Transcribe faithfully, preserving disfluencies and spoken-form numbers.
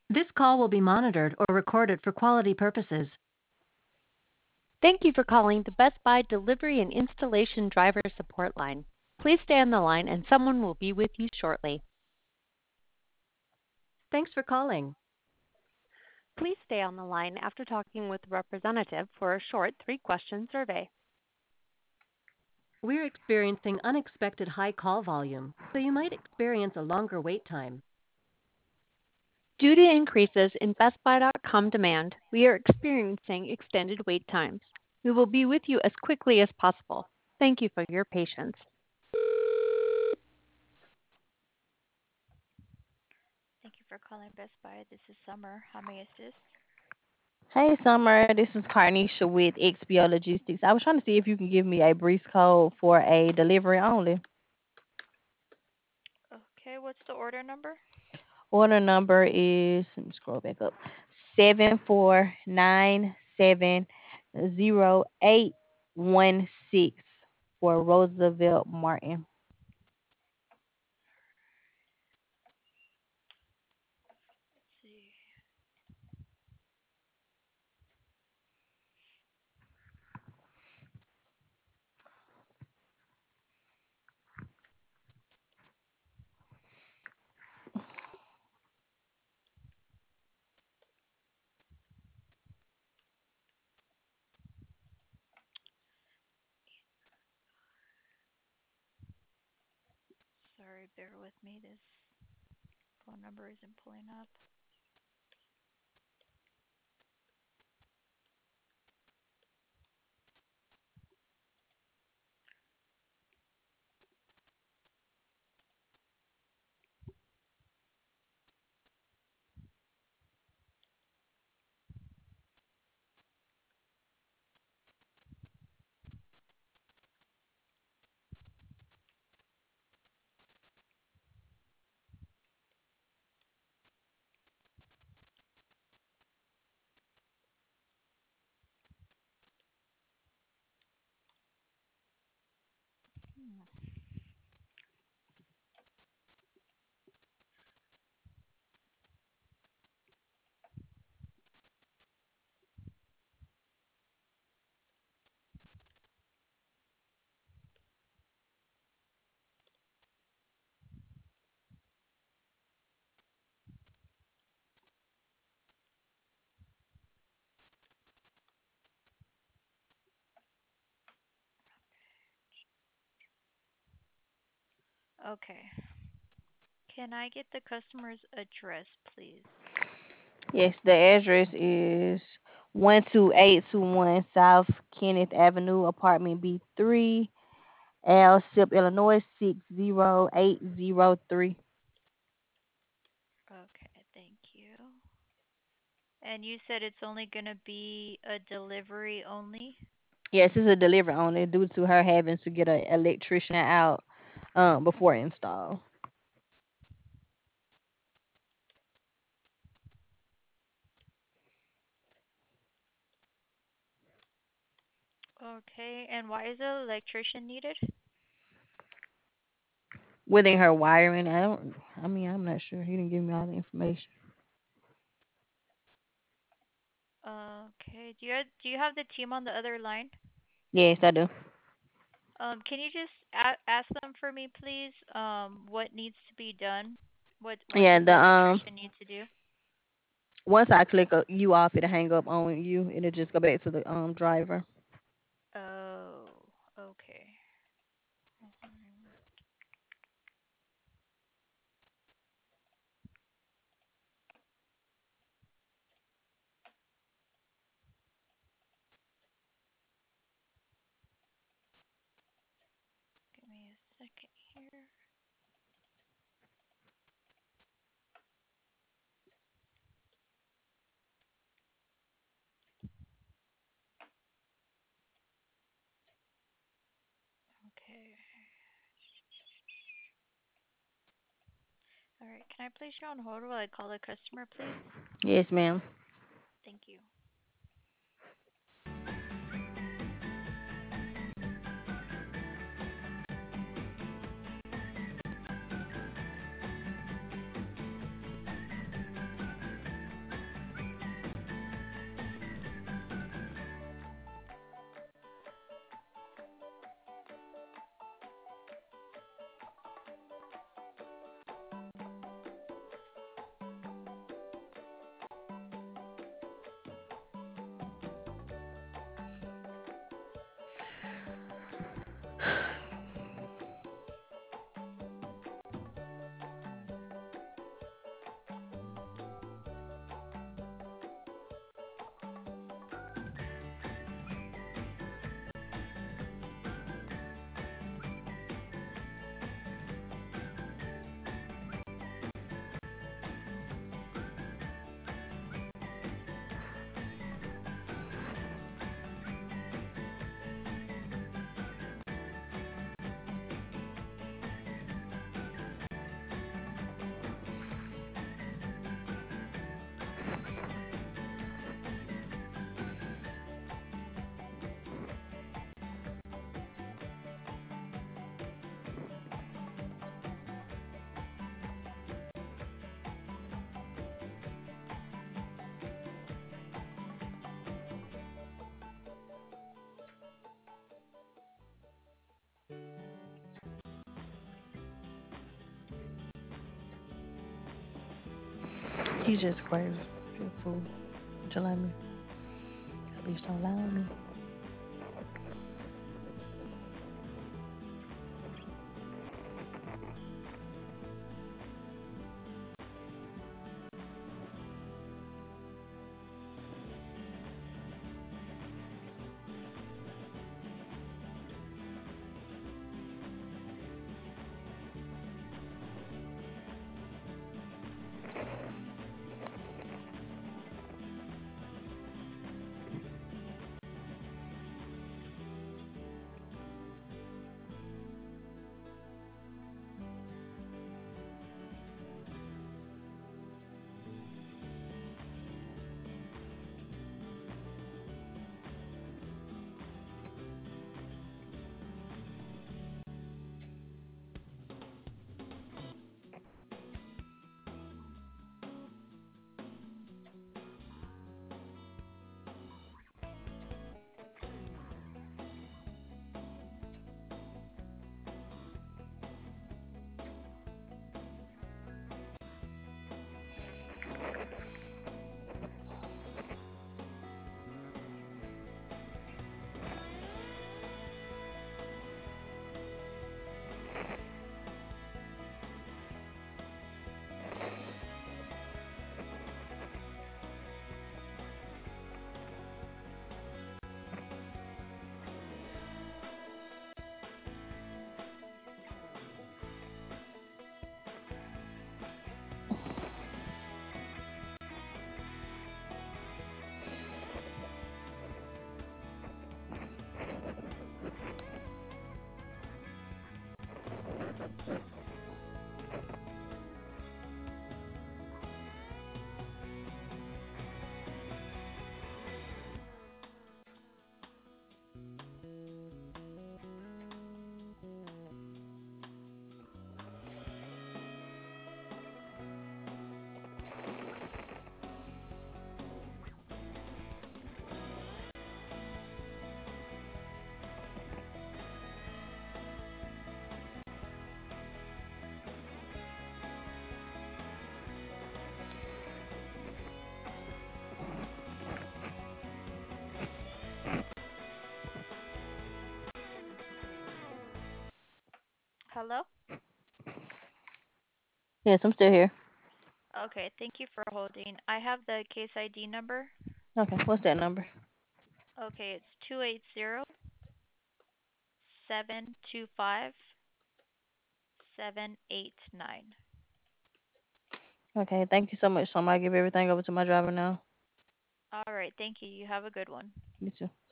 This call will be monitored or recorded for quality purposes. Thank you for calling the Best Buy Delivery and Installation Driver Support Line. Please stay on the line and someone will be with you shortly. Thanks for calling. Please stay on the line after talking with a representative for a short three-question survey. We're experiencing unexpected high call volume, so you might experience a longer wait time. Due to increases in Best Buy dot com demand, we are experiencing extended wait times. We will be with you as quickly as possible. Thank you for your patience. Thank you for calling Best Buy. This is Summer. How may I assist? Hey, Summer. This is Carnisha with X B O Logistics. I was trying to see if you can give me a brief code for a delivery only. Okay, what's the order number? Order number is, let me scroll back up, seven four nine seven zero eight one six for Roosevelt Martin. Let's see. Sorry, bear with me. This phone number isn't pulling up. Hmm. Okay. Can I get the customer's address, please? Yes, the address is one two eight two one South Kenneth Avenue, apartment B three, Alsip, Illinois six zero eight zero three. Okay, thank you. And you said it's only going to be a delivery only? Yes, it's a delivery only due to her having to get an electrician out um before install. Okay, and why is the electrician needed? Within her wiring, I don't. I mean, I'm not sure. He didn't give me all the information. Okay, do you do you have the team on the other line? Yes, I do. Um, can you just a- ask them for me, please? Um, what needs to be done? What what Yeah, does the the um. electrician need to do? Once I click uh, you off, it'll hang up on you. It'll just go back to the um driver. Oh, okay. Mhm. Give me a second here. Okay. All right. Can I place you on hold while I call the customer, please? Yes, ma'am. Thank you. He's just crazy. He's a fool. Don't you like me? At least don't lie on me. Hello? Yes, I'm still here. Okay, thank you for holding. I have the case I D number. Okay, what's that number? Okay, it's two eight zero seven two five seven eight nine. Okay, thank you so much. So I'm gonna give everything over to my driver now. All right, thank you. You have a good one. You too.